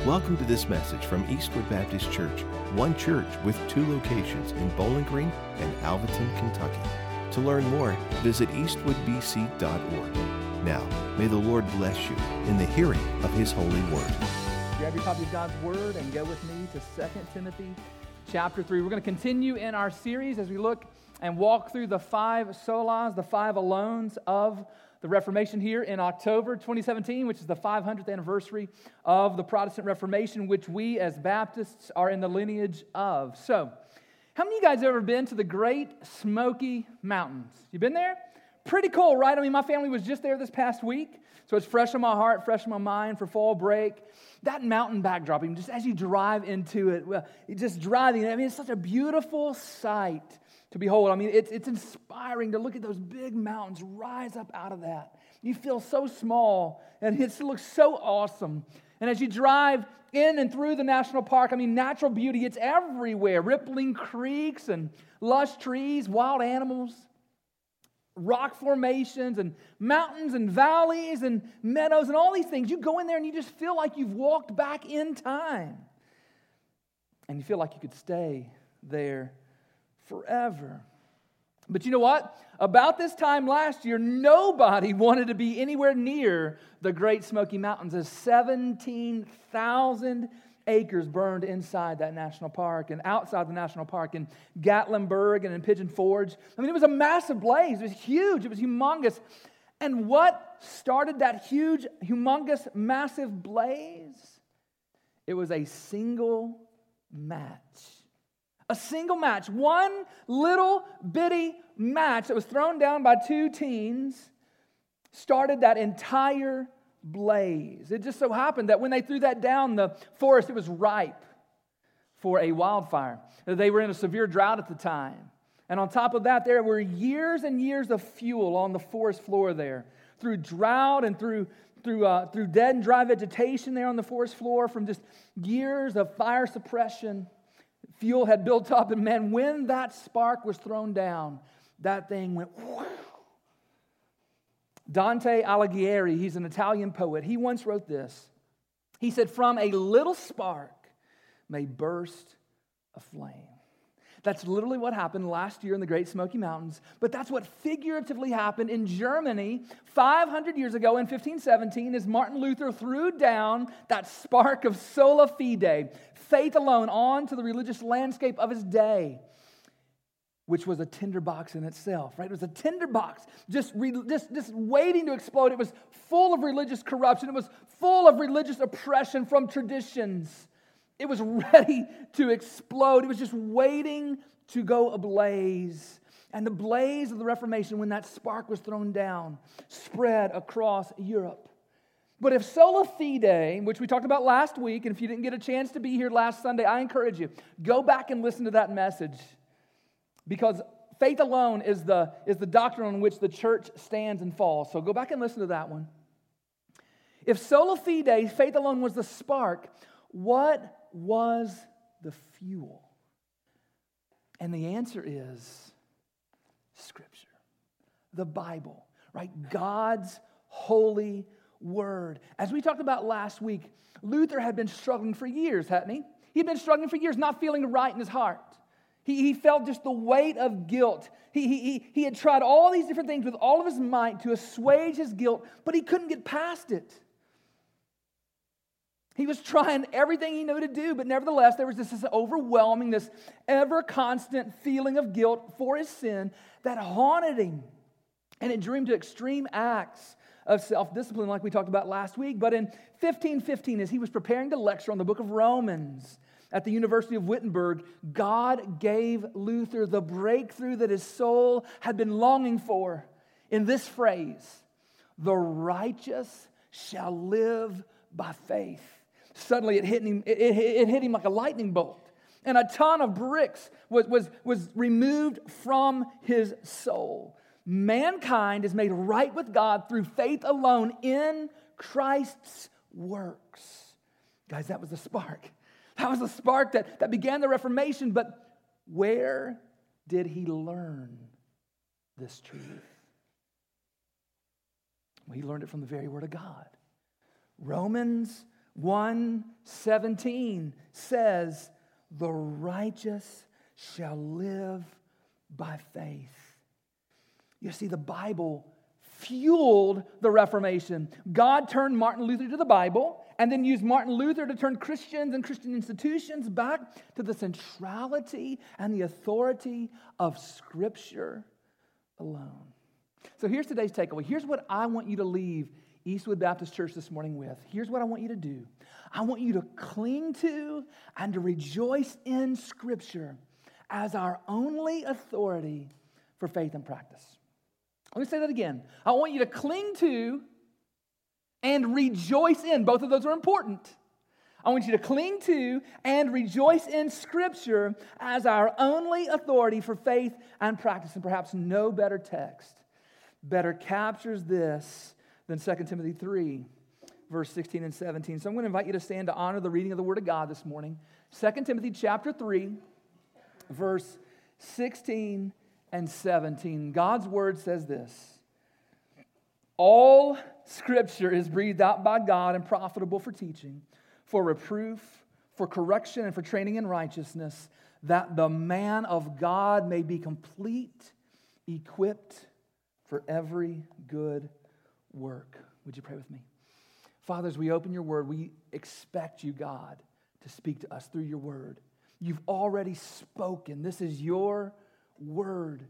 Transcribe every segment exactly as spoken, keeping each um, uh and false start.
Welcome to this message from Eastwood Baptist Church, one church with two locations in Bowling Green and Alvaton, Kentucky. To learn more, visit eastwood b c dot org. Now, may the Lord bless you in the hearing of His holy word. Grab your copy of God's Word and go with me to Second Timothy chapter three. We're going to continue in our series as we look and walk through the five solas, the five alones of the Reformation here in October twenty seventeen, which is the five hundredth anniversary of the Protestant Reformation, which we as Baptists are in the lineage of. So, how many of you guys have ever been to the Great Smoky Mountains? You been there? Pretty cool, right? I mean, my family was just there this past week, so it's fresh in my heart, fresh in my mind for fall break. That mountain backdrop, just as you drive into it, well, just driving, I mean, it's such a beautiful sight to behold. I mean, it's, it's inspiring to look at those big mountains rise up out of that. You feel so small, and it looks so awesome. And as you drive in and through the national park, I mean, natural beauty, it's everywhere. Rippling creeks and lush trees, wild animals, rock formations and mountains and valleys and meadows and all these things. You go in there and you just feel like you've walked back in time. And you feel like you could stay there forever. But you know what? About this time last year, nobody wanted to be anywhere near the Great Smoky Mountains as seventeen thousand acres burned inside that national park and outside the national park in Gatlinburg and in Pigeon Forge. I mean, it was a massive blaze. It was huge. It was humongous. And what started that huge, humongous, massive blaze? It was a single match. A single match. One little bitty match that was thrown down by two teens started that entire blaze. It just so happened that when they threw that down, the forest, it was ripe for a wildfire. They were in a severe drought at the time. And on top of that, there were years and years of fuel on the forest floor there. Through drought and through through uh, through dead and dry vegetation there on the forest floor from just years of fire suppression. Fuel had built up, and man, when that spark was thrown down, that thing went whoosh. Dante Alighieri, he's an Italian poet, he once wrote this. He said, "From a little spark may burst a flame." That's literally what happened last year in the Great Smoky Mountains, but that's what figuratively happened in Germany five hundred years ago in fifteen seventeen as Martin Luther threw down that spark of sola fide, faith alone, onto the religious landscape of his day, which was a tinderbox in itself, right? It was a tinderbox just, re, just, just waiting to explode. It was full of religious corruption. It was full of religious oppression from traditions. It was ready to explode. It was just waiting to go ablaze. And the blaze of the Reformation, when that spark was thrown down, spread across Europe. But if sola fide, which we talked about last week, and if you didn't get a chance to be here last Sunday, I encourage you, go back and listen to that message. Because faith alone is the, is the doctrine on which the church stands and falls. So go back and listen to that one. If sola fide, faith alone, was the spark, what was the fuel? And the answer is Scripture, the Bible, right? God's holy word. As we talked about last week, Luther had been struggling for years, hadn't he? He'd been struggling for years, not feeling right in his heart. He, he felt just the weight of guilt. He, he, he had tried all these different things with all of his might to assuage his guilt, but he couldn't get past it. He was trying everything he knew to do, but nevertheless, there was this, this overwhelming, this ever-constant feeling of guilt for his sin that haunted him. And it drew him to extreme acts of self-discipline like we talked about last week. But in fifteen fifteen, as he was preparing to lecture on the book of Romans at the University of Wittenberg, God gave Luther the breakthrough that his soul had been longing for in this phrase, "The righteous shall live by faith." Suddenly it hit him, it, it, it hit him like a lightning bolt. And a ton of bricks was, was, was removed from his soul. Mankind is made right with God through faith alone in Christ's works. Guys, that was the spark. That was the spark that, that began the Reformation. But where did he learn this truth? Well, he learned it from the very Word of God. Romans one seventeen says, the righteous shall live by faith. You see, the Bible fueled the Reformation. God turned Martin Luther to the Bible and then used Martin Luther to turn Christians and Christian institutions back to the centrality and the authority of Scripture alone. So here's today's takeaway. Here's what I want you to leave Eastwood Baptist Church this morning with. Here's what I want you to do. I want you to cling to and to rejoice in Scripture as our only authority for faith and practice. Let me say that again. I want you to cling to and rejoice in. Both of those are important. I want you to cling to and rejoice in Scripture as our only authority for faith and practice. And perhaps no better text better captures this than Second Timothy three, verse sixteen and seventeen. So I'm going to invite you to stand to honor the reading of the Word of God this morning. Second Timothy chapter three, verse sixteen and seventeen. God's Word says this: all Scripture is breathed out by God and profitable for teaching, for reproof, for correction, and for training in righteousness, that the man of God may be complete, equipped for every good work. Would you pray with me? Father, as we open your word, we expect you, God, to speak to us through your word. You've already spoken. This is your word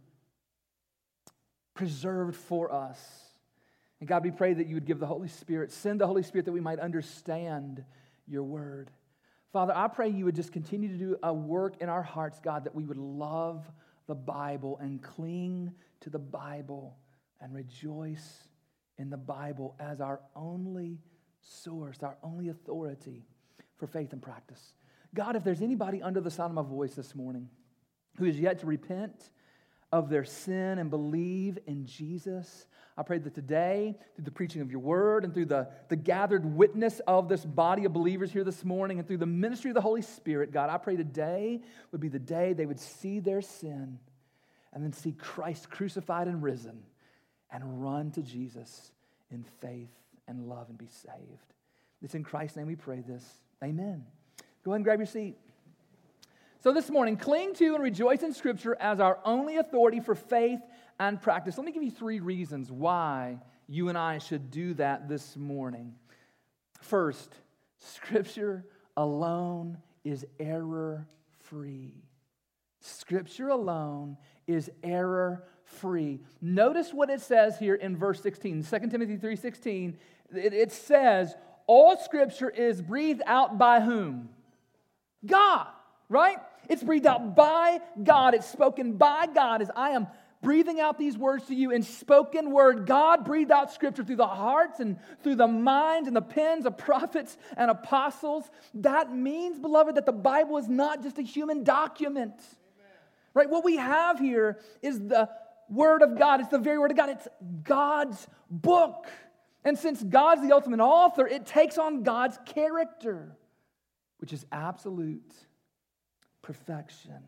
preserved for us. And God, we pray that you would give the Holy Spirit, send the Holy Spirit that we might understand your word. Father, I pray you would just continue to do a work in our hearts, God, that we would love the Bible and cling to the Bible and rejoice in the Bible as our only source, our only authority for faith and practice. God, if there's anybody under the sound of my voice this morning who is yet to repent of their sin and believe in Jesus, I pray that today, through the preaching of your word and through the, the gathered witness of this body of believers here this morning and through the ministry of the Holy Spirit, God, I pray today would be the day they would see their sin and then see Christ crucified and risen and run to Jesus in faith and love and be saved. It's in Christ's name we pray this. Amen. Go ahead and grab your seat. So this morning, cling to and rejoice in Scripture as our only authority for faith and practice. Let me give you three reasons why you and I should do that this morning. First, Scripture alone is error-free. Scripture alone is error-free. Notice what it says here in verse sixteen. Second Timothy three sixteen. It, it says, all Scripture is breathed out by whom? God, right? It's breathed out by God. It's spoken by God. As I am breathing out these words to you in spoken word, God breathed out Scripture through the hearts and through the minds and the pens of prophets and apostles. That means, beloved, that the Bible is not just a human document. Right? What we have here is the Word of God. It's the very Word of God. It's God's book. And since God's the ultimate author, it takes on God's character, which is absolute perfection.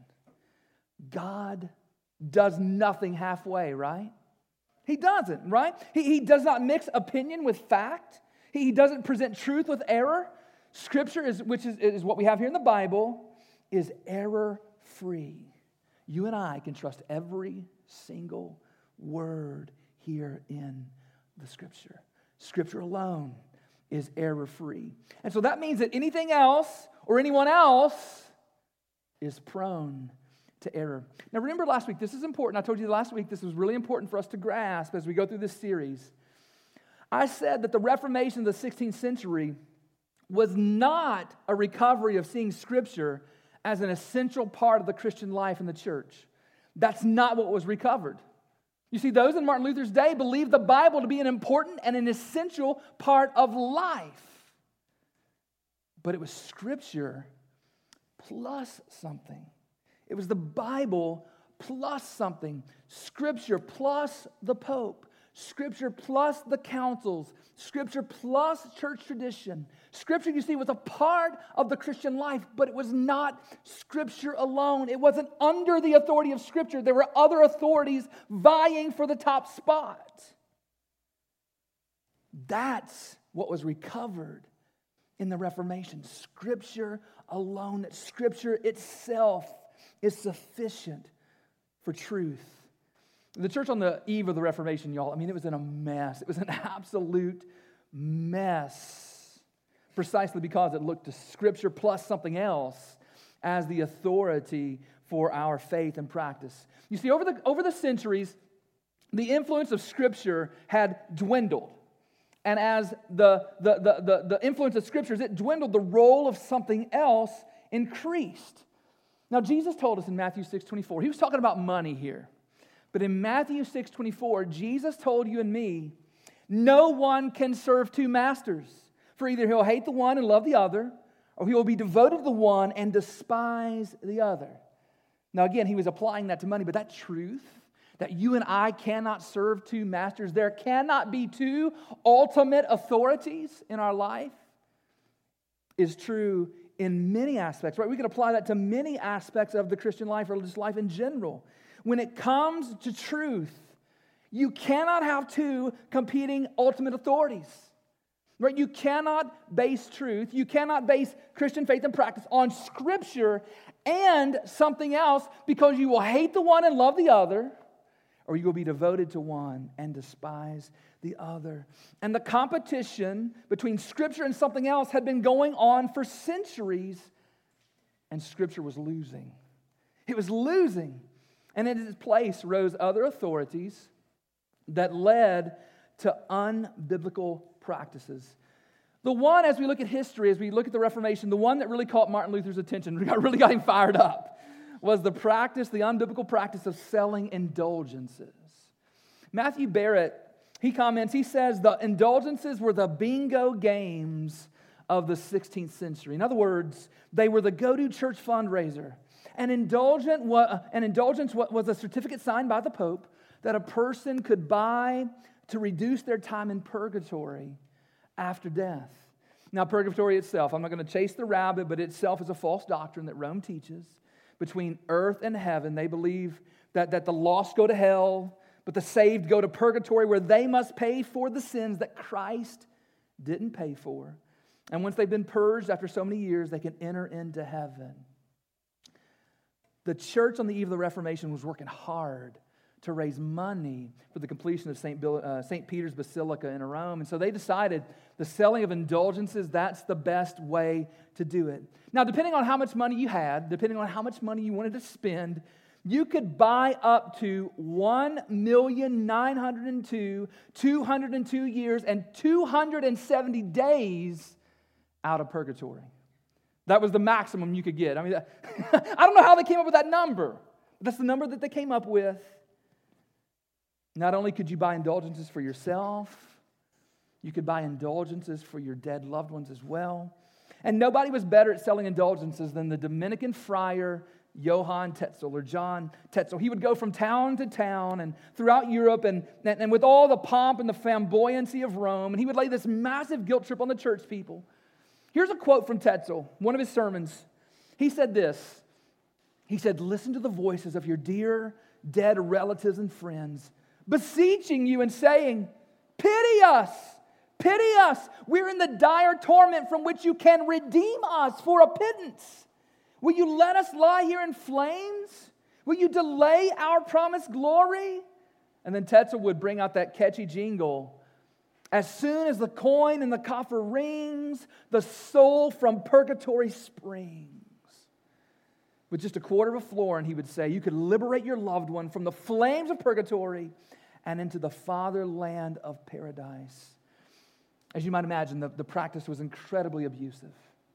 God does nothing halfway, right? He doesn't, right? He, he does not mix opinion with fact. He, he doesn't present truth with error. Scripture, is, which is, is what we have here in the Bible, is error-free. You and I can trust every single word here in the Scripture. Scripture alone is error-free. And so that means that anything else or anyone else is prone to error. Now remember last week, this is important. I told you last week this was really important for us to grasp as we go through this series. I said that the Reformation of the sixteenth century was not a recovery of seeing Scripture as an essential part of the Christian life in the church. That's not what was recovered. You see, those in Martin Luther's day believed the Bible to be an important and an essential part of life. But it was Scripture plus something. It was the Bible plus something. Scripture plus the Pope. Scripture plus the councils. Scripture plus church tradition. Scripture, you see, was a part of the Christian life, but it was not Scripture alone. It wasn't under the authority of Scripture. There were other authorities vying for the top spot. That's what was recovered in the Reformation. Scripture alone, that Scripture itself is sufficient for truth. The church on the eve of the Reformation, y'all, I mean, it was in a mess. It was an absolute mess, precisely because it looked to Scripture plus something else as the authority for our faith and practice. You see, over the, over the centuries, the influence of Scripture had dwindled. And as the, the, the, the, the influence of Scriptures, it dwindled, the role of something else increased. Now, Jesus told us in Matthew six twenty-four, he was talking about money here. But in Matthew six twenty-four, Jesus told you and me, no one can serve two masters. For either he'll hate the one and love the other, or he will be devoted to the one and despise the other. Now, again, he was applying that to money, but that truth, that you and I cannot serve two masters, there cannot be two ultimate authorities in our life, is true in many aspects, right? We could apply that to many aspects of the Christian life or just life in general. When it comes to truth, you cannot have two competing ultimate authorities, right? You cannot base truth, you cannot base Christian faith and practice on Scripture and something else, because you will hate the one and love the other, or you will be devoted to one and despise the other. And the competition between Scripture and something else had been going on for centuries, and Scripture was losing. It was losing. And in its place rose other authorities that led to unbiblical practices. The one, as we look at history, as we look at the Reformation, the one that really caught Martin Luther's attention, really got him fired up, was the practice, the unbiblical practice of selling indulgences. Matthew Barrett, he comments, he says the indulgences were the bingo games of the sixteenth century. In other words, they were the go-to church fundraiser. An indulgent, an indulgence was a certificate signed by the Pope that a person could buy to reduce their time in purgatory after death. Now, purgatory itself, I'm not going to chase the rabbit, but itself is a false doctrine that Rome teaches. Between earth and heaven, they believe that, that the lost go to hell, but the saved go to purgatory, where they must pay for the sins that Christ didn't pay for. And once they've been purged after so many years, they can enter into heaven. The church on the eve of the Reformation was working hard to raise money for the completion of Saint Bill, uh, Saint Peter's Basilica in Rome. And so they decided the selling of indulgences, that's the best way to do it. Now, depending on how much money you had, depending on how much money you wanted to spend, you could buy up to one million nine hundred two thousand two hundred two years and two hundred seventy days out of purgatory. That was the maximum you could get. I mean, I don't know how they came up with that number, but that's the number that they came up with. Not only could you buy indulgences for yourself, you could buy indulgences for your dead loved ones as well. And nobody was better at selling indulgences than the Dominican friar Johann Tetzel, or John Tetzel. He would go from town to town and throughout Europe, and, and, and with all the pomp and the flamboyancy of Rome, and he would lay this massive guilt trip on the church people. Here's a quote from Tetzel, one of his sermons. He said this. He said, "Listen to the voices of your dear dead relatives and friends, beseeching you and saying, 'Pity us, pity us. We're in the dire torment from which you can redeem us for a pittance. Will you let us lie here in flames? Will you delay our promised glory?'" And then Tetzel would bring out that catchy jingle. "As soon as the coin in the coffer rings, the soul from purgatory springs." With just a quarter of a florin, he would say, you could liberate your loved one from the flames of purgatory and into the fatherland of paradise. As you might imagine, the, the practice was incredibly abusive,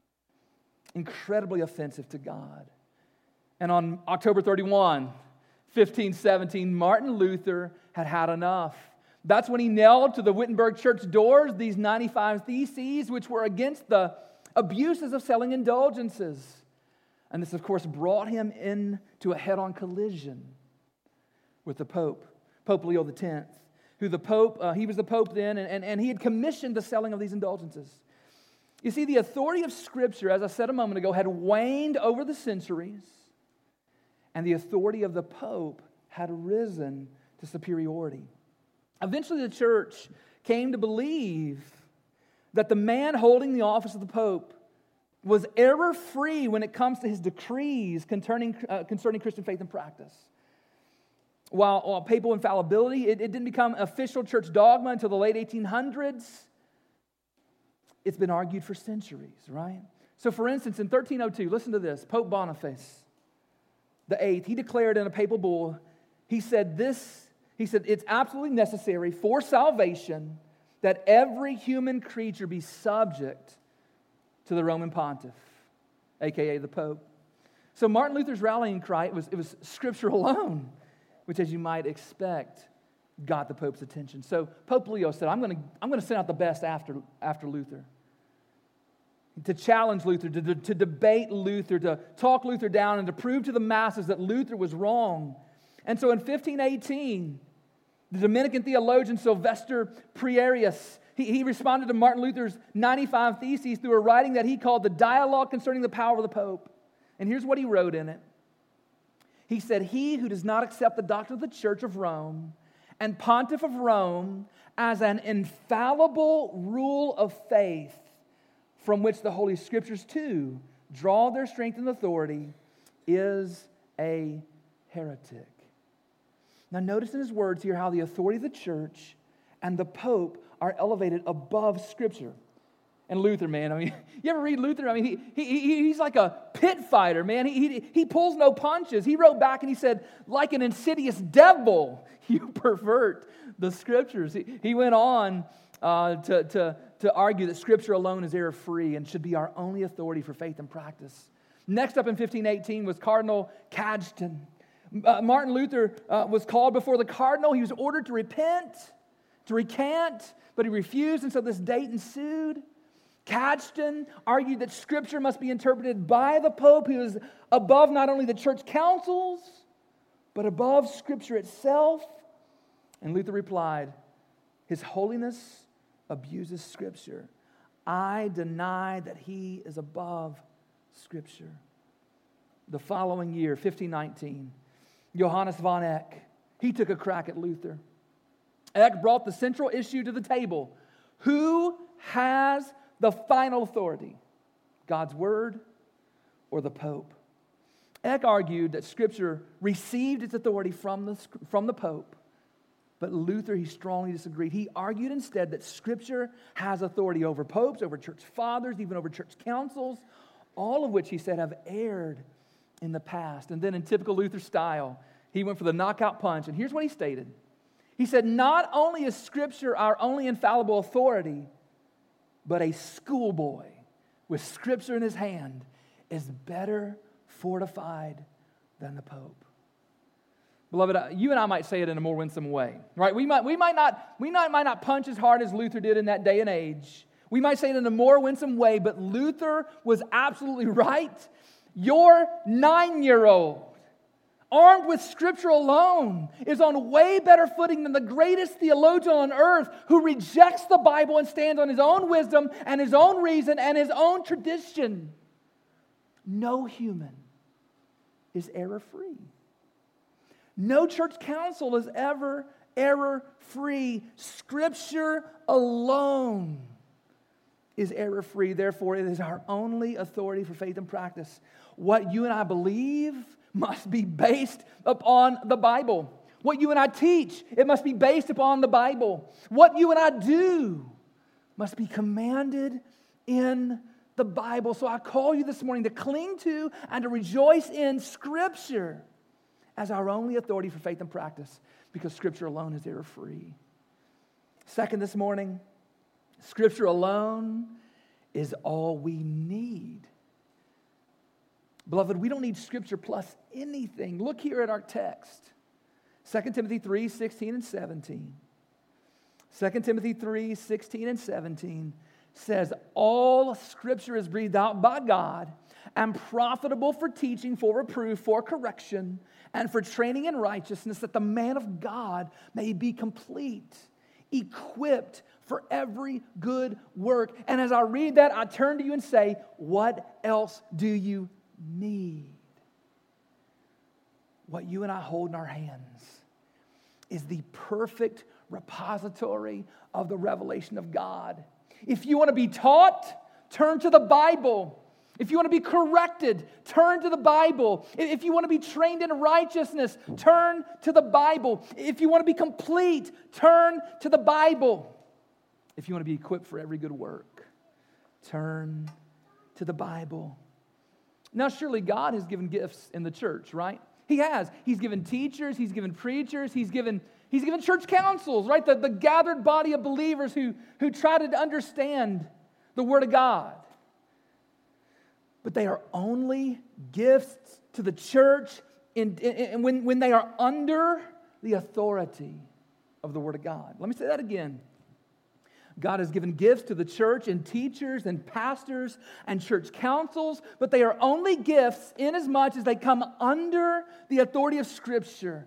incredibly offensive to God. And on October thirty-first, fifteen seventeen, Martin Luther had had enough. That's when he nailed to the Wittenberg church doors these ninety-five theses, which were against the abuses of selling indulgences. And this, of course, brought him into a head-on collision with the Pope, Pope Leo the tenth, who the Pope, uh, he was the Pope then, and, and, and he had commissioned the selling of these indulgences. You see, the authority of Scripture, as I said a moment ago, had waned over the centuries, and the authority of the Pope had risen to superiority. Eventually, the church came to believe that the man holding the office of the Pope was error-free when it comes to his decrees concerning, uh, concerning Christian faith and practice. While, while papal infallibility, it, it didn't become official church dogma until the late eighteen hundreds, it's been argued for centuries, right? So for instance, in thirteen oh two, listen to this, Pope Boniface the eighth, he declared in a papal bull, he said this, he said, it's absolutely necessary for salvation that every human creature be subject to the Roman pontiff, a k a the Pope. So Martin Luther's rallying cry, it was, it was Scripture alone, which, as you might expect, got the Pope's attention. So Pope Leo said, I'm going to I'm going to send out the best after, after Luther. To challenge Luther, to, to, to debate Luther, to talk Luther down, and to prove to the masses that Luther was wrong. And so in fifteen eighteen, the Dominican theologian Sylvester Prierius, he, he responded to Martin Luther's ninety-five Theses through a writing that he called the Dialogue Concerning the Power of the Pope. And here's what he wrote in it. He said, he who does not accept the doctrine of the Church of Rome and Pontiff of Rome as an infallible rule of faith from which the Holy Scriptures too draw their strength and authority is a heretic. Now notice in his words here how the authority of the church and the Pope are elevated above Scripture. And Luther, man, I mean, you ever read Luther? I mean, he, he he he's like a pit fighter, man. He, he, he pulls no punches. He wrote back and he said, like an insidious devil, you pervert the Scriptures. He, he went on uh, to, to, to argue that Scripture alone is error-free and should be our only authority for faith and practice. Next up in fifteen eighteen was Cardinal Cajetan. Uh, Martin Luther uh, was called before the cardinal. He was ordered to repent, to recant, but he refused, and so this date ensued. Cajetan argued that Scripture must be interpreted by the Pope, who is above not only the church councils, but above Scripture itself. And Luther replied, His Holiness abuses Scripture. I deny that he is above Scripture. The following year, fifteen nineteen, Johannes von Eck, he took a crack at Luther. Eck brought the central issue to the table. Who has the final authority? God's Word or the Pope? Eck argued that Scripture received its authority from the, from the Pope, but Luther, he strongly disagreed. He argued instead that Scripture has authority over popes, over church fathers, even over church councils, all of which, he said, have erred in the past. And then in typical Luther style, he went for the knockout punch. And here's what he stated. He said, not only is Scripture our only infallible authority, but a schoolboy with Scripture in his hand is better fortified than the Pope. Beloved, you and I might say it in a more winsome way, right? We might, we might not, we might, might not punch as hard as Luther did in that day and age. We might say it in a more winsome way, but Luther was absolutely right. Your nine-year-old, armed with Scripture alone, is on way better footing than the greatest theologian on earth who rejects the Bible and stands on his own wisdom and his own reason and his own tradition. No human is error-free. No church council is ever error-free. Scripture alone is error-free. Therefore, it is our only authority for faith and practice. What you and I believe must be based upon the Bible. What you and I teach, it must be based upon the Bible. What you and I do must be commanded in the Bible. So I call you this morning to cling to and to rejoice in Scripture as our only authority for faith and practice, because Scripture alone is error-free. Second this morning, Scripture alone is all we need. Beloved, we don't need Scripture plus anything. Look here at our text. Second Timothy three, sixteen and seventeen. Second Timothy three, sixteen and seventeen says, all Scripture is breathed out by God and profitable for teaching, for reproof, for correction, and for training in righteousness, that the man of God may be complete, equipped for every good work. And as I read that, I turn to you and say, what else do you need? What you and I hold in our hands is the perfect repository of the revelation of God. If you want to be taught, turn to the Bible. If you want to be corrected, turn to the Bible. If you want to be trained in righteousness, turn to the Bible. If you want to be complete, turn to the Bible. If you want to be equipped for every good work, turn to the Bible. Now, surely God has given gifts in the church, right? He has. He's given teachers, He's given preachers, He's given, he's given church councils, right? The, the gathered body of believers who, who try to understand the Word of God. But they are only gifts to the church in, in, in, when, when they are under the authority of the Word of God. Let me say that again. God has given gifts to the church and teachers and pastors and church councils, but they are only gifts inasmuch as they come under the authority of Scripture.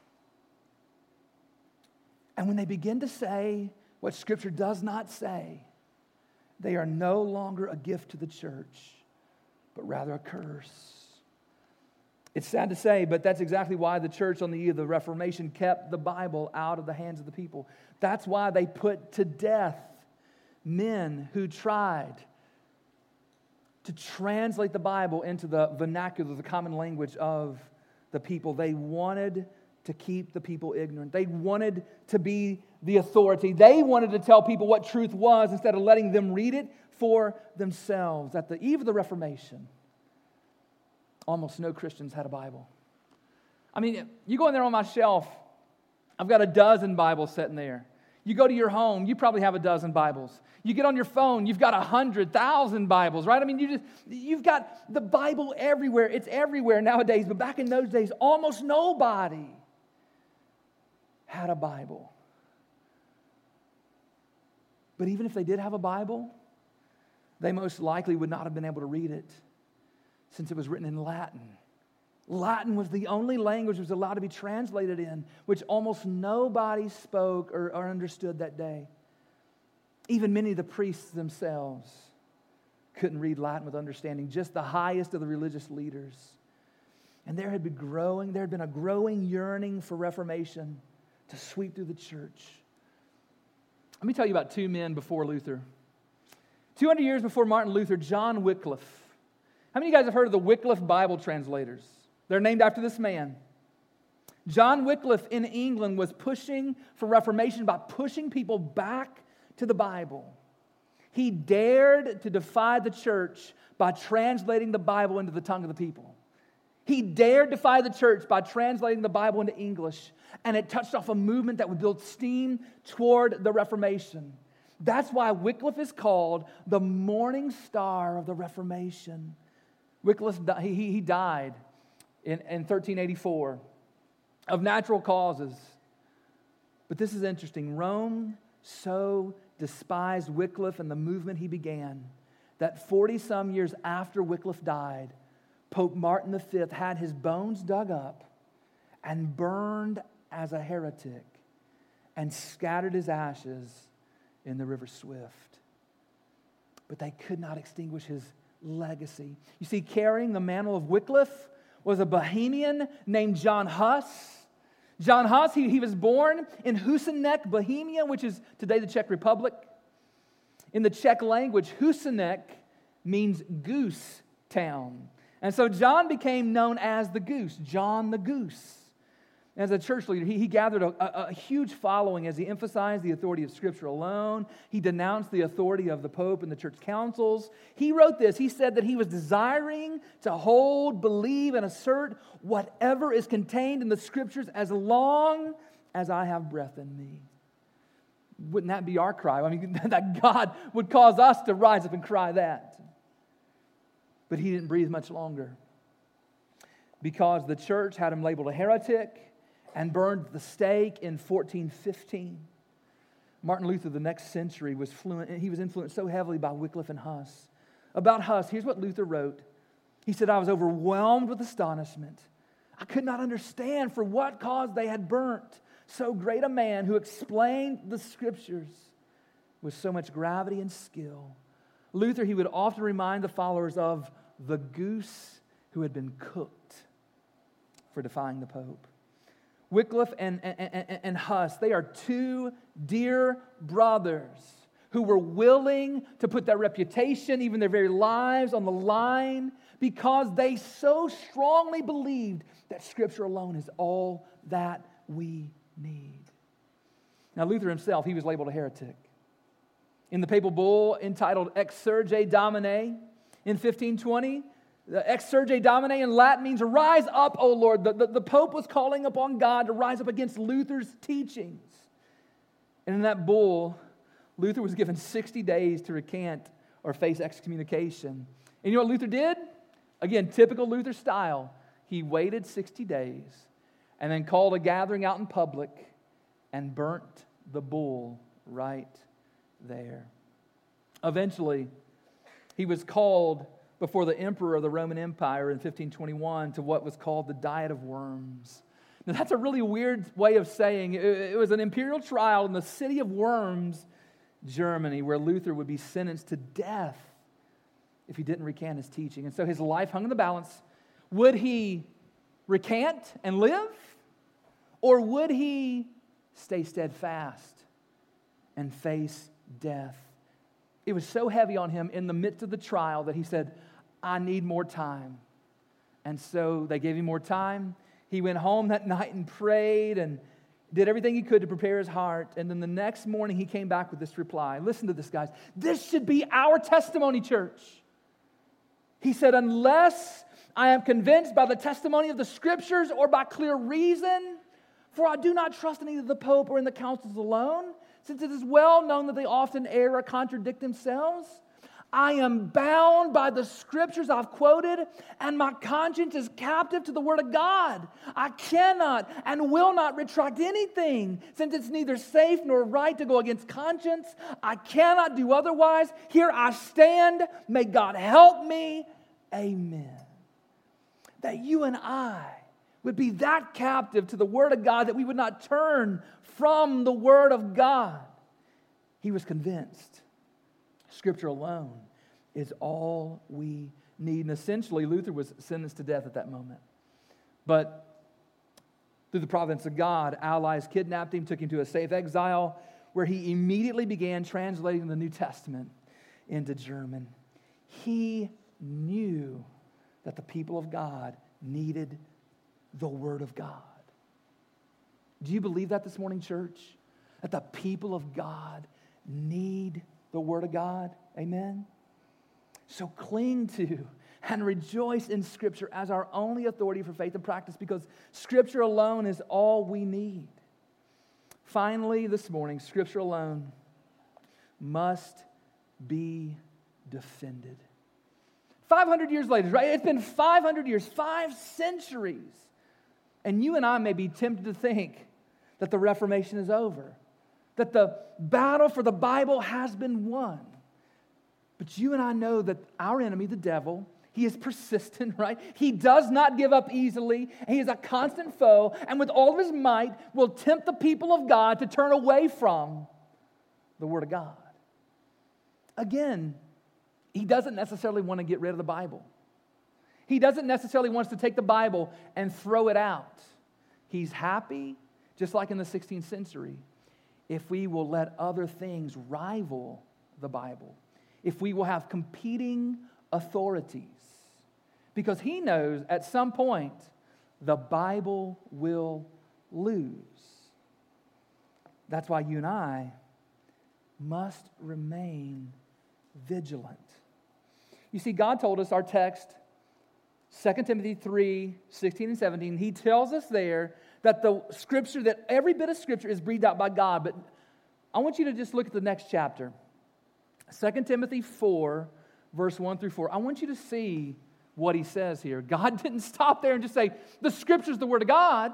And when they begin to say what Scripture does not say, they are no longer a gift to the church, but rather a curse. It's sad to say, but that's exactly why the church on the eve of the Reformation kept the Bible out of the hands of the people. That's why they put to death men who tried to translate the Bible into the vernacular, the common language of the people. They wanted to keep the people ignorant. They wanted to be the authority. They wanted to tell people what truth was instead of letting them read it for themselves. At the eve of the Reformation, almost no Christians had a Bible. I mean, you go in there on my shelf, I've got a dozen Bibles sitting there. You go to your home, you probably have a dozen Bibles. You get on your phone, you've got a hundred thousand Bibles, right? I mean, you just you've got the Bible everywhere. It's everywhere nowadays, but back in those days, almost nobody had a Bible. But even if they did have a Bible, they most likely would not have been able to read it since it was written in Latin. Latin was the only language that was allowed to be translated in, which almost nobody spoke or, or understood that day. Even many of the priests themselves couldn't read Latin with understanding, just the highest of the religious leaders. And there had been growing, there had been a growing yearning for Reformation to sweep through the church. Let me tell you about two men before Luther. two hundred years before Martin Luther, John Wycliffe. How many of you guys have heard of the Wycliffe Bible translators? They're named after this man. John Wycliffe in England was pushing for Reformation by pushing people back to the Bible. He dared to defy the church by translating the Bible into the tongue of the people. He dared defy the church by translating the Bible into English, and it touched off a movement that would build steam toward the Reformation. That's why Wycliffe is called the morning star of the Reformation. Wycliffe, he, he died in, in thirteen eighty-four of natural causes. But this is interesting. Rome so despised Wycliffe and the movement he began that forty-some years after Wycliffe died, Pope Martin the Fifth had his bones dug up and burned as a heretic and scattered his ashes in the River Swift. But they could not extinguish his legacy. You see, carrying the mantle of Wycliffe was a Bohemian named John Huss. John Huss, he, he was born in Husinec, Bohemia, which is today the Czech Republic. In the Czech language, Husinec means goose town. And so John became known as the Goose, John the Goose. As a church leader, he, he gathered a, a, a huge following as he emphasized the authority of Scripture alone. He denounced the authority of the Pope and the church councils. He wrote this. He said that he was desiring to hold, believe, and assert whatever is contained in the Scriptures as long as I have breath in me. Wouldn't that be our cry? I mean, that God would cause us to rise up and cry that. But he didn't breathe much longer because the church had him labeled a heretic and burned at the stake in fourteen fifteen. Martin Luther, the next century, was fluent. He was influenced so heavily by Wycliffe and Huss. About Huss, here's what Luther wrote. He said, I was overwhelmed with astonishment. I could not understand for what cause they had burnt so great a man who explained the Scriptures with so much gravity and skill. Luther, he would often remind the followers of the goose who had been cooked for defying the Pope. Wycliffe and, and, and, and Huss, they are two dear brothers who were willing to put their reputation, even their very lives, on the line because they so strongly believed that Scripture alone is all that we need. Now, Luther himself, he was labeled a heretic. In the papal bull entitled Exsurge Domine in fifteen twenty, the Exsurge Domine in Latin means rise up, O Lord. The, the, the Pope was calling upon God to rise up against Luther's teachings. And in that bull, Luther was given sixty days to recant or face excommunication. And you know what Luther did? Again, typical Luther style. He waited sixty days and then called a gathering out in public and burnt the bull right there. Eventually, he was called before the emperor of the Roman Empire in fifteen twenty-one to what was called the Diet of Worms. Now, that's a really weird way of saying it. It was an imperial trial in the city of Worms, Germany, where Luther would be sentenced to death if he didn't recant his teaching. And so his life hung in the balance. Would he recant and live? Or would he stay steadfast and face death? It was so heavy on him in the midst of the trial that he said, I need more time. And so they gave him more time. He went home that night and prayed and did everything he could to prepare his heart. And then the next morning he came back with this reply. Listen to this, guys. This should be our testimony, church. He said, unless I am convinced by the testimony of the Scriptures or by clear reason, for I do not trust in either the Pope or in the councils alone, since it is well known that they often err or contradict themselves. I am bound by the Scriptures I've quoted, and my conscience is captive to the Word of God. I cannot and will not retract anything, since it's neither safe nor right to go against conscience. I cannot do otherwise. Here I stand. May God help me. Amen. That you and I would be that captive to the Word of God that we would not turn from the Word of God. He was convinced Scripture alone is all we need. And essentially, Luther was sentenced to death at that moment. But through the providence of God, allies kidnapped him, took him to a safe exile, where he immediately began translating the New Testament into German. He knew that the people of God needed the Word of God. Do you believe that this morning, church? That the people of God need the Word of God? Amen? So cling to and rejoice in Scripture as our only authority for faith and practice, because Scripture alone is all we need. Finally, this morning, Scripture alone must be defended. five hundred years later, right? It's been five hundred years, five centuries. And you and I may be tempted to think that the Reformation is over, that the battle for the Bible has been won. But you and I know that our enemy, the devil, he is persistent, right? He does not give up easily. He is a constant foe, and with all of his might will tempt the people of God to turn away from the Word of God. Again, he doesn't necessarily want to get rid of the Bible. He doesn't necessarily want us to take the Bible and throw it out. He's happy, just like in the sixteenth century, if we will let other things rival the Bible, if we will have competing authorities, because he knows at some point the Bible will lose. That's why you and I must remain vigilant. You see, God told us, our text, Second Timothy three, sixteen and seventeen, he tells us there that the Scripture, that every bit of Scripture is breathed out by God. But I want you to just look at the next chapter. Second Timothy four, verse one through four. I want you to see what he says here. God didn't stop there and just say, the Scripture is the Word of God.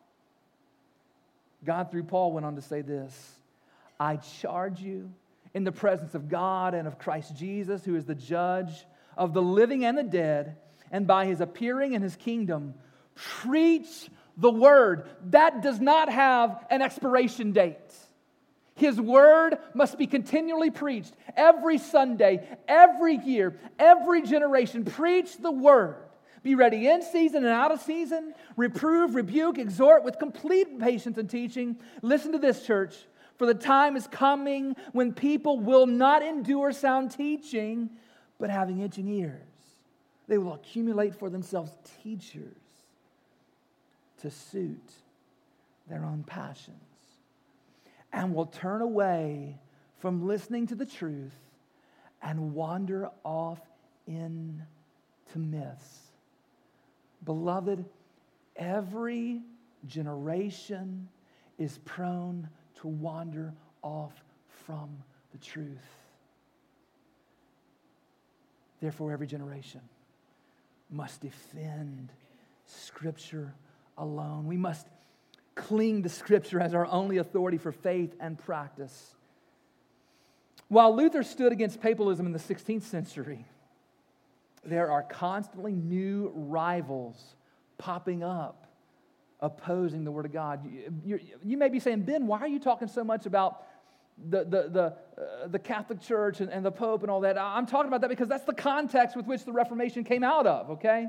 God, through Paul, went on to say this: I charge you in the presence of God and of Christ Jesus, who is the judge of the living and the dead, and by his appearing in his kingdom, preach the word. That does not have an expiration date. His word must be continually preached every Sunday, every year, every generation. Preach the word. Be ready in season and out of season. Reprove, rebuke, exhort with complete patience and teaching. Listen to this, church. For the time is coming when people will not endure sound teaching, but having itching ears. They will accumulate for themselves teachers to suit their own passions, and will turn away from listening to the truth and wander off into myths. Beloved, every generation is prone to wander off from the truth. Therefore, every generation must defend Scripture alone. We must cling to Scripture as our only authority for faith and practice. While Luther stood against papalism in the sixteenth century, there are constantly new rivals popping up, opposing the Word of God. You, you may be saying, Ben, why are you talking so much about the, the, the, uh, the Catholic Church and, and the Pope and all that? I'm talking about that because that's the context with which the Reformation came out of, okay?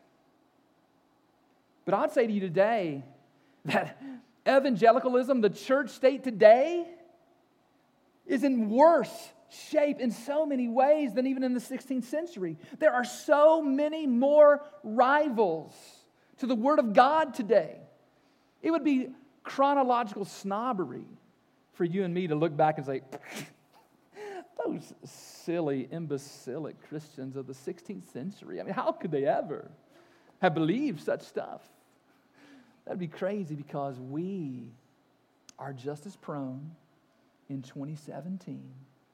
But I'd say to you today that evangelicalism, the church state today, is in worse shape in so many ways than even in the sixteenth century. There are so many more rivals to the Word of God today. It would be chronological snobbery for you and me to look back and say, those silly, imbecilic Christians of the sixteenth century, I mean, how could they ever have believed such stuff? That'd be crazy, because we are just as prone in twenty seventeen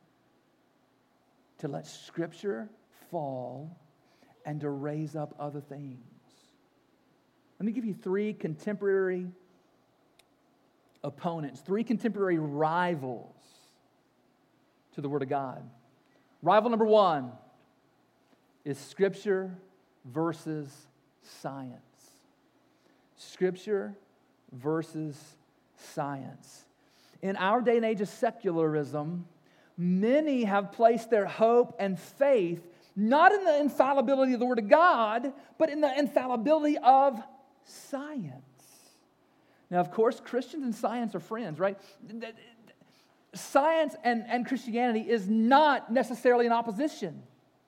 to let Scripture fall and to raise up other things. Let me give you three contemporary opponents, three contemporary rivals to the Word of God. Rival number one is Scripture versus science. Scripture versus science. In our day and age of secularism, many have placed their hope and faith not in the infallibility of the Word of God, but in the infallibility of science. Now, of course, Christians and science are friends, right? Science and, and Christianity is not necessarily in opposition.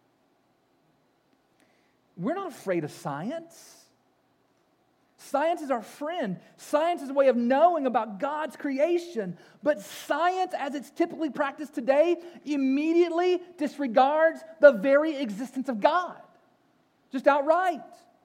We're not afraid of science. Science is our friend. Science is a way of knowing about God's creation. But science, as it's typically practiced today, immediately disregards the very existence of God. Just outright.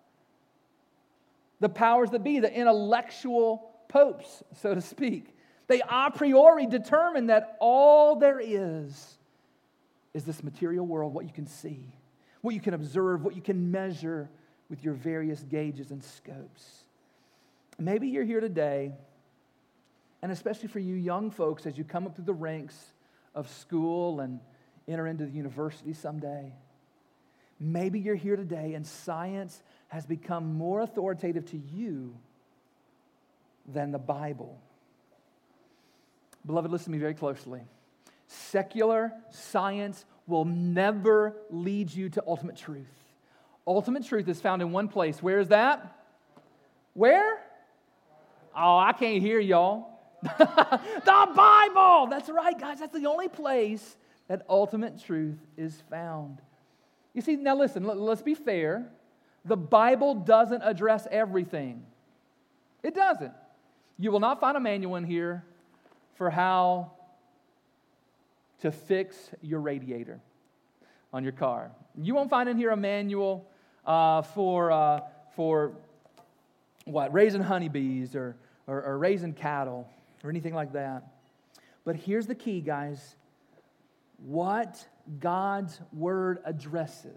The powers that be, the intellectual popes, so to speak, they a priori determine that all there is is this material world, what you can see, what you can observe, what you can measure with your various gauges and scopes. Maybe you're here today, and especially for you young folks as you come up through the ranks of school and enter into the university someday. Maybe you're here today and science has become more authoritative to you than the Bible. Beloved, listen to me very closely. Secular science will never lead you to ultimate truth. Ultimate truth is found in one place. Where is that? Where? Oh, I can't hear y'all. The Bible! That's right, guys. That's the only place that ultimate truth is found. You see, now listen, let's be fair. The Bible doesn't address everything. It doesn't. You will not find a manual in here for how to fix your radiator on your car. You won't find in here a manual uh, for, uh, for what, raising honeybees or, or, or raising cattle or anything like that. But here's the key, guys. What God's Word addresses,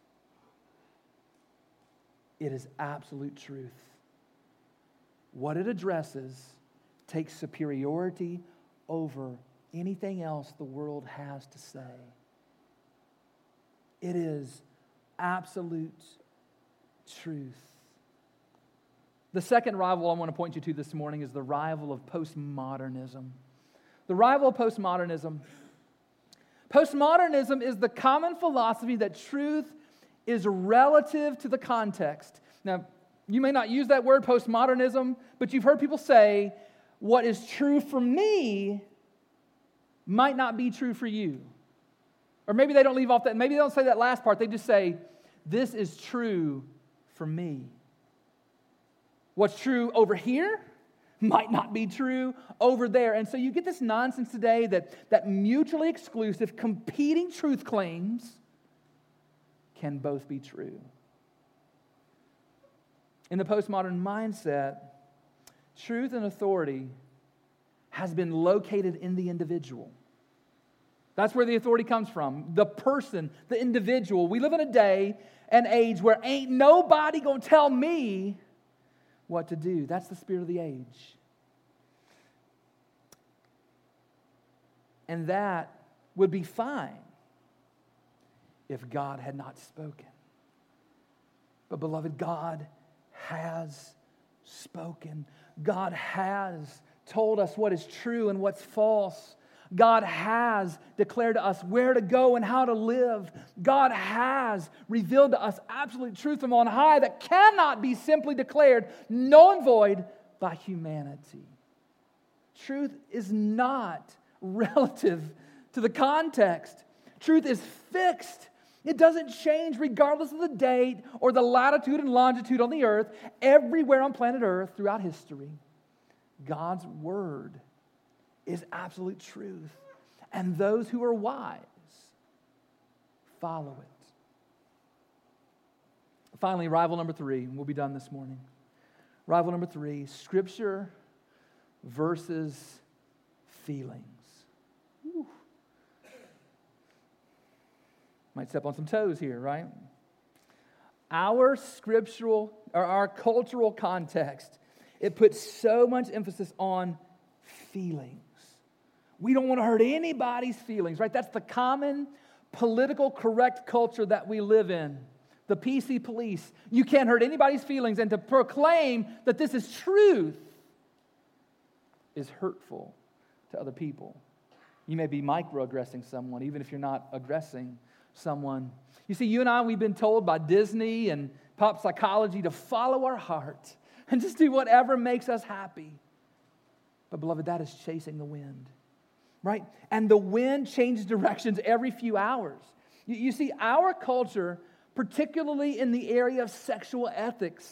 it is absolute truth. What it addresses takes superiority over anything else the world has to say. It is absolute truth. The second rival I want to point you to this morning is the rival of postmodernism. The rival of postmodernism. Postmodernism is the common philosophy that truth is relative to the context. Now, you may not use that word, postmodernism, but you've heard people say, what is true for me might not be true for you. Or maybe they don't leave off that, maybe they don't say that last part, they just say, this is true for me. What's true over here might not be true over there. And so you get this nonsense today that, that mutually exclusive, competing truth claims can both be true. In the postmodern mindset, truth and authority has been located in the individual. That's where the authority comes from. The person, the individual. We live in a day and age where ain't nobody gonna tell me what to do. That's the spirit of the age. And that would be fine if God had not spoken. But beloved, God has spoken. God has told us what is true and what's false. God has declared to us where to go and how to live. God has revealed to us absolute truth from on high that cannot be simply declared null and void by humanity. Truth is not relative to the context. Truth is fixed. It doesn't change regardless of the date or the latitude and longitude on the earth. Everywhere on planet Earth throughout history, God's word is absolute truth. And those who are wise follow it. Finally, rival number three, and we'll be done this morning. Rival number three, Scripture versus feelings. Whew. Might step on some toes here, right? Our scriptural, or our cultural context, it puts so much emphasis on feelings. We don't want to hurt anybody's feelings, right? That's the common political correct culture that we live in. The P C police. You can't hurt anybody's feelings, and to proclaim that this is truth is hurtful to other people. You may be microaggressing someone, even if you're not aggressing someone. You see, you and I, we've been told by Disney and pop psychology to follow our heart and just do whatever makes us happy. But beloved, that is chasing the wind, right? And the wind changes directions every few hours. You, you see, our culture, particularly in the area of sexual ethics,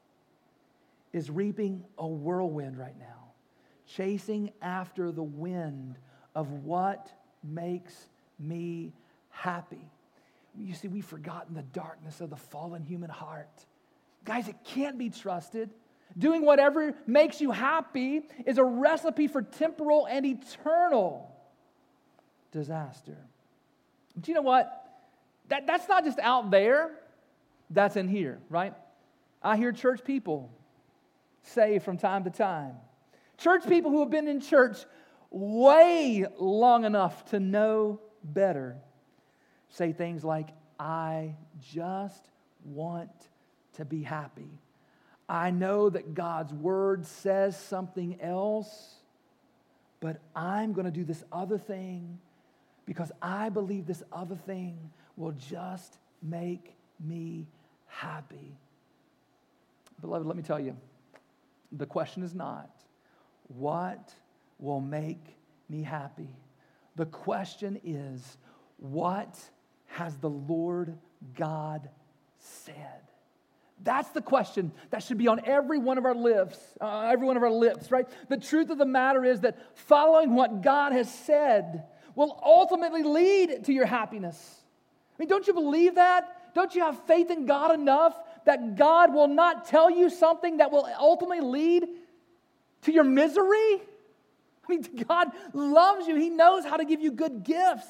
is reaping a whirlwind right now, chasing after the wind of what makes me happy. You see, we've forgotten the darkness of the fallen human heart. Guys, it can't be trusted. Doing whatever makes you happy is a recipe for temporal and eternal disaster. But you know what? That, that's not just out there. That's in here, right? I hear church people say from time to time, church people who have been in church way long enough to know better, say things like, I just want to be happy. I know that God's word says something else, but I'm going to do this other thing because I believe this other thing will just make me happy. Beloved, let me tell you, the question is not, what will make me happy? The question is, what has the Lord God said? That's the question that should be on every one of our lips, uh, every one of our lips, right? The truth of the matter is that following what God has said will ultimately lead to your happiness. I mean, don't you believe that? Don't you have faith in God enough that God will not tell you something that will ultimately lead to your misery? I mean, God loves you. He knows how to give you good gifts.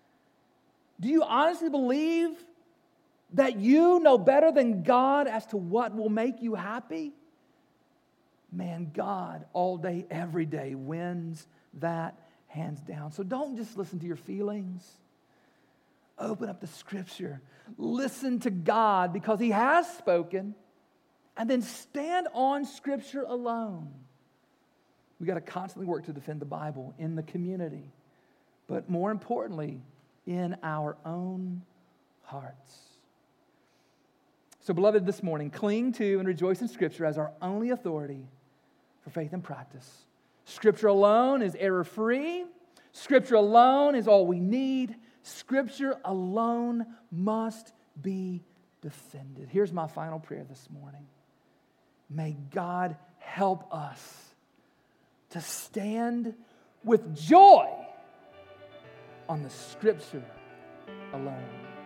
Do you honestly believe that you know better than God as to what will make you happy? Man, God all day, every day wins that hands down. So don't just listen to your feelings. Open up the Scripture. Listen to God because He has spoken. And then stand on Scripture alone. We got to constantly work to defend the Bible in the community. But more importantly, in our own hearts. So, beloved, this morning, cling to and rejoice in Scripture as our only authority for faith and practice. Scripture alone is error-free. Scripture alone is all we need. Scripture alone must be defended. Here's my final prayer this morning. May God help us to stand with joy on the Scripture alone.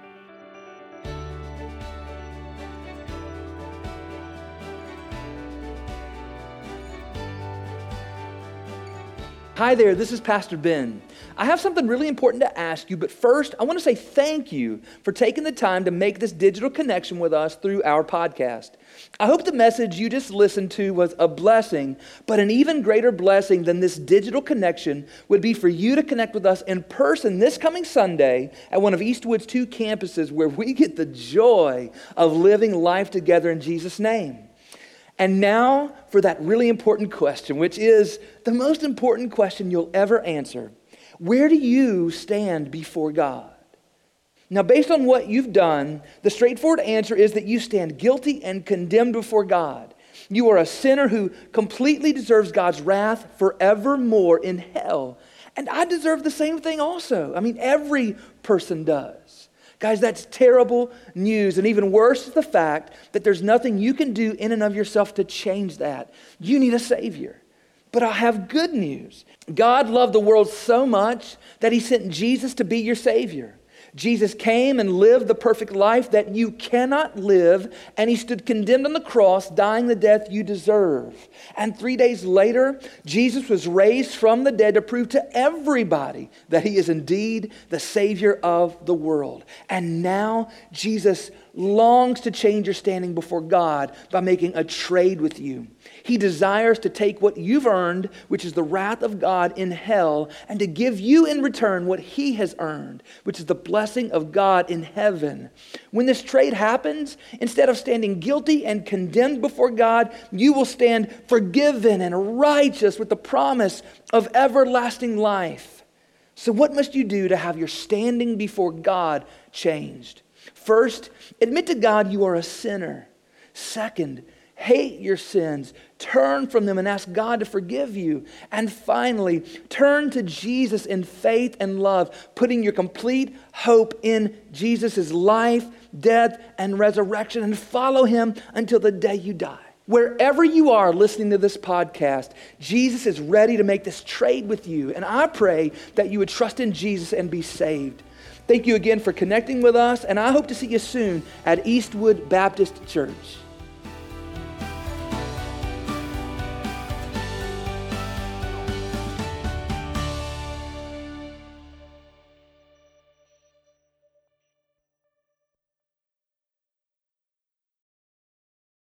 Hi there, this is Pastor Ben. I have something really important to ask you, but first, I want to say thank you for taking the time to make this digital connection with us through our podcast. I hope the message you just listened to was a blessing, but an even greater blessing than this digital connection would be for you to connect with us in person this coming Sunday at one of Eastwood's two campuses where we get the joy of living life together in Jesus' name. And now for that really important question, which is the most important question you'll ever answer. Where do you stand before God? Now, based on what you've done, the straightforward answer is that you stand guilty and condemned before God. You are a sinner who completely deserves God's wrath forevermore in hell. And I deserve the same thing also. I mean, every person does. Guys, that's terrible news. And even worse is the fact that there's nothing you can do in and of yourself to change that. You need a Savior. But I have good news. God loved the world so much that He sent Jesus to be your Savior. Jesus came and lived the perfect life that you cannot live, and He stood condemned on the cross, dying the death you deserve. And three days later, Jesus was raised from the dead to prove to everybody that He is indeed the Savior of the world. And now Jesus longs to change your standing before God by making a trade with you. He desires to take what you've earned, which is the wrath of God in hell, and to give you in return what He has earned, which is the blessing of God in heaven. When this trade happens, instead of standing guilty and condemned before God, you will stand forgiven and righteous with the promise of everlasting life. So what must you do to have your standing before God changed? First, admit to God you are a sinner. Second, hate your sins, turn from them and ask God to forgive you. And finally, turn to Jesus in faith and love, putting your complete hope in Jesus' life, death, and resurrection, and follow Him until the day you die. Wherever you are listening to this podcast, Jesus is ready to make this trade with you. And I pray that you would trust in Jesus and be saved. Thank you again for connecting with us, and I hope to see you soon at Eastwood Baptist Church.